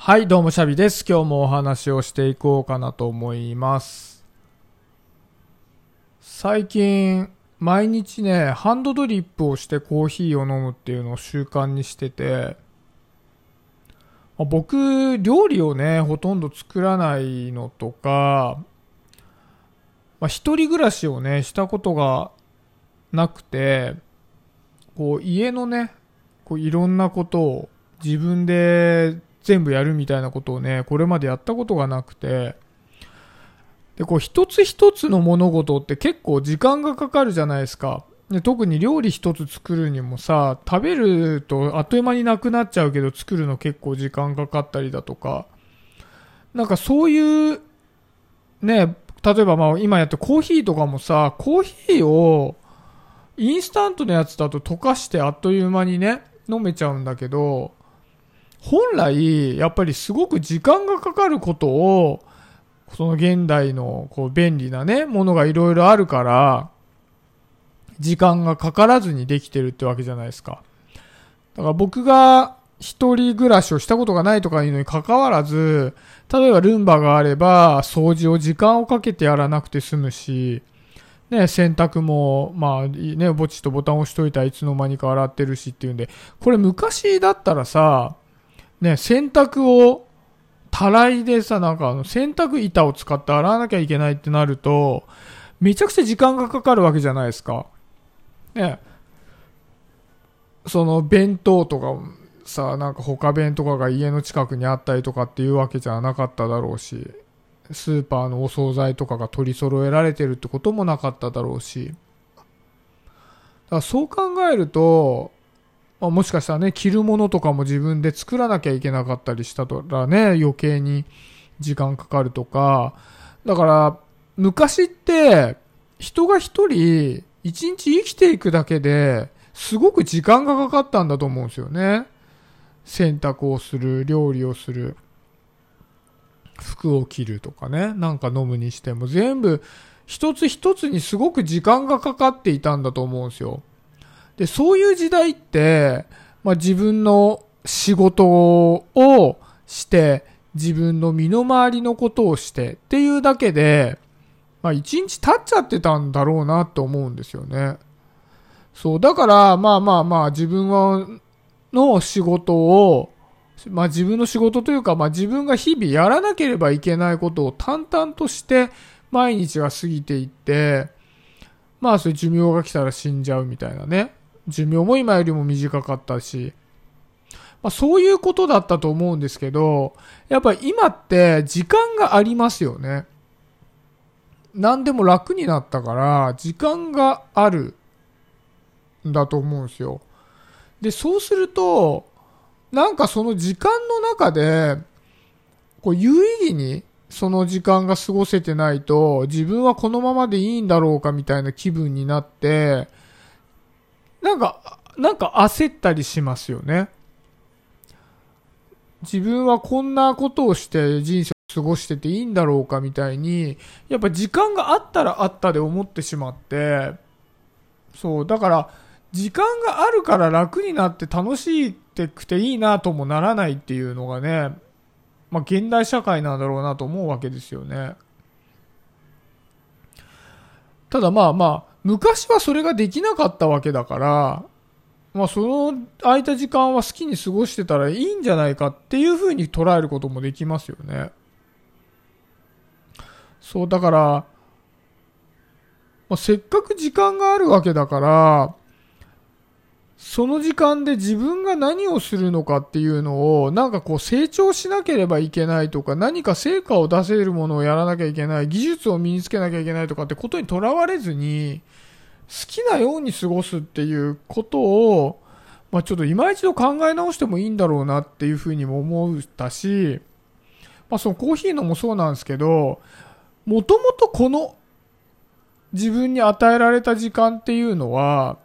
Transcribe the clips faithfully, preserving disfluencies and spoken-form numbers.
はい、どうもシャビです。今日もお話をしていこうかなと思います。最近、毎日ね、ハンドドリップをしてコーヒーを飲むっていうのを習慣にしてて、まあ僕、料理をね、ほとんど作らないのとか、まあ、一人暮らしをね、したことがなくて、こう、家のね、こういろんなことを自分で全部やるみたいなことをね、これまでやったことがなくて、で、こう一つ一つの物事って結構時間がかかるじゃないですか。で、特に料理一つ作るにもさ、食べるとあっという間になくなっちゃうけど作るの結構時間かかったりだとか、なんかそういうね、例えばまあ今やってコーヒーとかもさ、コーヒーをインスタントのやつだと溶かしてあっという間にね、飲めちゃうんだけど、本来やっぱりすごく時間がかかることを、その現代のこう便利なね、ものがいろいろあるから、時間がかからずにできてるってわけじゃないですか。だから僕が一人暮らしをしたことがないとかいうのに関わらず、例えばルンバがあれば掃除を時間をかけてやらなくて済むし、ね、洗濯も、まあね、ぼちっとボタン押しといたらいつの間にか洗ってるしっていうんで、これ昔だったらさ、ね、洗濯をたらいでさ、なんかあの洗濯板を使って洗わなきゃいけないってなると、めちゃくちゃ時間がかかるわけじゃないですか。ね。その弁当とかさ、なんか他弁とかが家の近くにあったりとかっていうわけじゃなかっただろうし、スーパーのお惣菜とかが取り揃えられてるってこともなかっただろうし。だからそう考えると、まあ、もしかしたらね、着るものとかも自分で作らなきゃいけなかったりしたらね、余計に時間かかるとか。だから、昔って、人が一人、一日生きていくだけで、すごく時間がかかったんだと思うんですよね。洗濯をする、料理をする、服を着るとかね、なんか飲むにしても、全部、一つ一つにすごく時間がかかっていたんだと思うんですよ。で、そういう時代って、まあ、自分の仕事をして、自分の身の回りのことをしてっていうだけで、まあ、一日経っちゃってたんだろうなと思うんですよね。そう、だから、まあまあまあ、自分の仕事を、まあ自分の仕事というか、まあ自分が日々やらなければいけないことを淡々として毎日が過ぎていって、まあそれ寿命が来たら死んじゃうみたいなね。寿命も今よりも短かったし、まあそういうことだったと思うんですけど、やっぱり今って時間がありますよね。何でも楽になったから時間があるんだと思うんですよ。で、そうすると、なんかその時間の中で、こう有意義にその時間が過ごせてないと、自分はこのままでいいんだろうかみたいな気分になって、なんか、なんか焦ったりしますよね。自分はこんなことをして人生を過ごしてていいんだろうかみたいに、やっぱ時間があったらあったで思ってしまって、そう、だから、時間があるから楽になって楽しくていいなともならないっていうのがね、まあ現代社会なんだろうなと思うわけですよね。ただまあまあ、昔はそれができなかったわけだから、まあその空いた時間は好きに過ごしてたらいいんじゃないかっていうふうに捉えることもできますよね。そう、だから、まあ、せっかく時間があるわけだから、その時間で自分が何をするのかっていうのを、なんかこう成長しなければいけないとか、何か成果を出せるものをやらなきゃいけない、技術を身につけなきゃいけないとかってことにとらわれずに、好きなように過ごすっていうことを、まあちょっと今一度考え直してもいいんだろうなっていうふうにも思ったし、まあそのコーヒーのもそうなんですけど、もともとこの自分に与えられた時間っていうのは、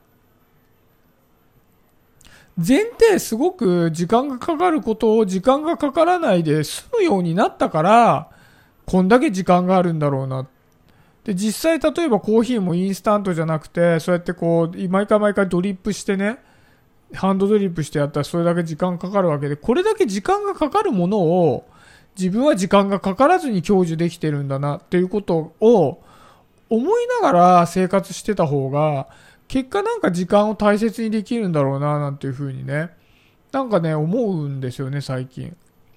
前提すごく時間がかかることを時間がかからないで済むようになったから、こんだけ時間があるんだろうな。で、実際例えばコーヒーもインスタントじゃなくて、そうやってこう、毎回毎回ドリップしてね、 ハンドドリップしてやったらそれだけ時間かかるわけで、これだけ時間がかかるものを自分は時間がかからずに享受できてるんだなっていうことを思いながら生活してた方が、結果なんか時間を大切にできるんだろうななんていうふうにね、なんかね思うんですよね最近。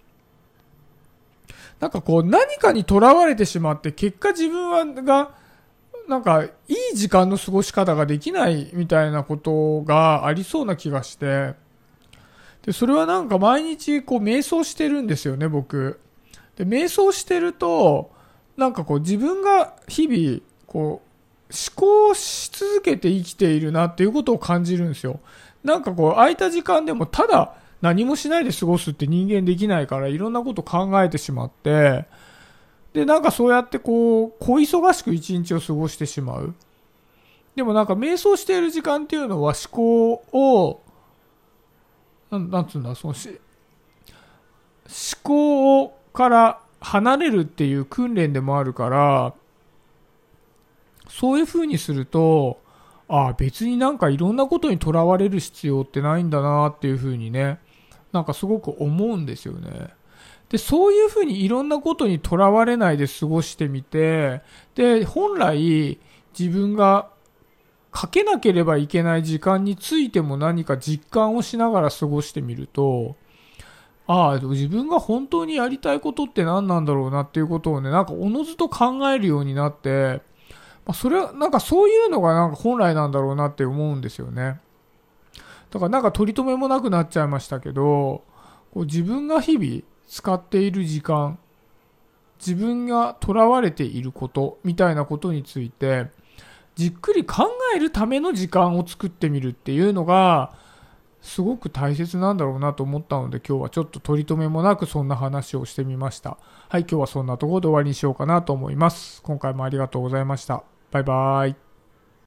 なんかこう何かにとらわれてしまって結果自分はがなんかいい時間の過ごし方ができないみたいなことがありそうな気がして、でそれはなんか毎日こう瞑想してるんですよね僕で。瞑想してるとなんかこう自分が日々こう思考し続けて生きているなっていうことを感じるんですよ。なんかこう空いた時間でもただ何もしないで過ごすって人間できないから、いろんなこと考えてしまって、でなんかそうやってこう小忙しく一日を過ごしてしまう。でもなんか瞑想している時間っていうのは思考をなん、なんつうんだ、そのし思考をから離れるっていう訓練でもあるから、そういう風にすると、ああ別になんかいろんなことにとらわれる必要ってないんだなっていう風にね、なんかすごく思うんですよね。でそういう風にいろんなことにとらわれないで過ごしてみて、で本来自分がかけなければいけない時間についても何か実感をしながら過ごしてみると、ああ自分が本当にやりたいことって何なんだろうなっていうことをね、なんかおのずと考えるようになって、まあ、それはなんかそういうのがなんか本来なんだろうなって思うんですよね。だからなんか取り留めもなくなっちゃいましたけど、こう自分が日々使っている時間、自分が囚われていることみたいなことについてじっくり考えるための時間を作ってみるっていうのがすごく大切なんだろうなと思ったので、今日はちょっと取り留めもなくそんな話をしてみました。はい、今日はそんなところで終わりにしようかなと思います。今回もありがとうございました。バイバーイ。